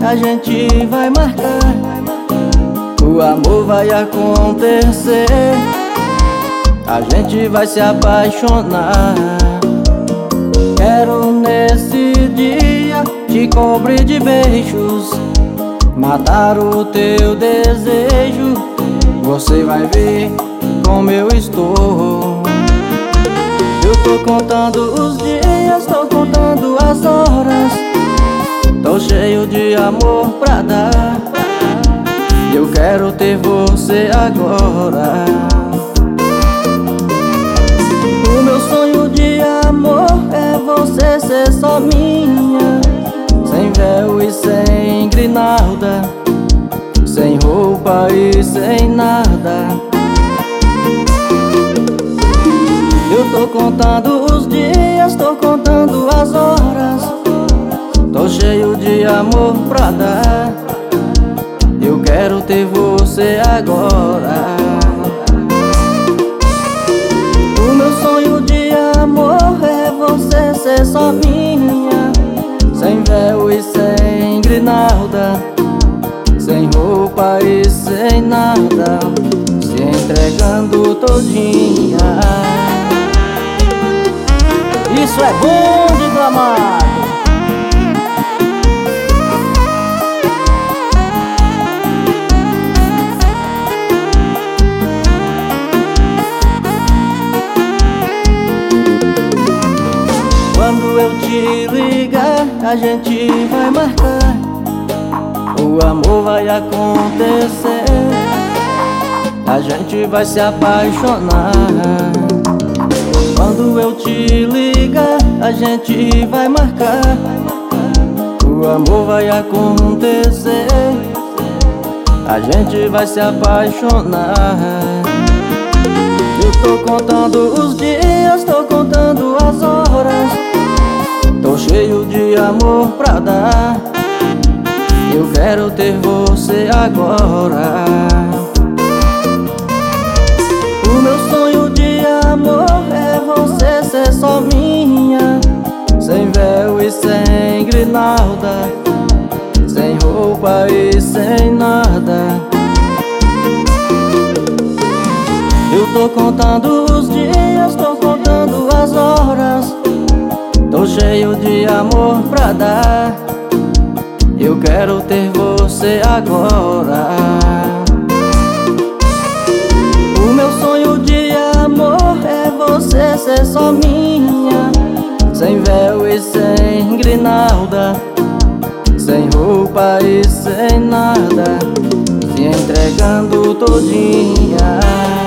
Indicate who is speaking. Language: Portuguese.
Speaker 1: a gente vai marcar. O amor vai acontecer, a gente vai se apaixonar. Quero nesse dia te cobrir de beijos, matar o teu desejo. Você vai ver como eu estou. Eu tô contando os dias, tô contando as horas. Tô cheio de amor pra dar. Eu quero ter você agora. O meu sonho de amor é você ser só minha, sem véu e sem grinalda, sem roupa e sem nada. Eu tô contando os dias, tô contando as horas. Tô cheio de amor pra dar. Eu quero ter você agora. O meu sonho de amor é você ser só minha, sem véu e sem grinalda, sem roupa e sem nada, se entregando todinha. Isso é bom de Gramado. Quando eu te ligar, a gente vai marcar. O amor vai acontecer, a gente vai se apaixonar. Quando eu te ligar, a gente vai marcar. O amor vai acontecer, a gente vai se apaixonar. Eu tô contando os dias, tô contando as horas. Tô cheio de amor pra dar. Eu quero ter você agora. O meu sonho de amor é você ser só minha, sem véu e sem grinalda, sem roupa e sem nada. Eu tô contando os dias, tô contando as horas. Tô cheio de amor pra dar. Eu quero ter você agora. O meu sonho de amor é você ser só minha, sem véu e sem grinalda, sem roupa e sem nada, se entregando todinha.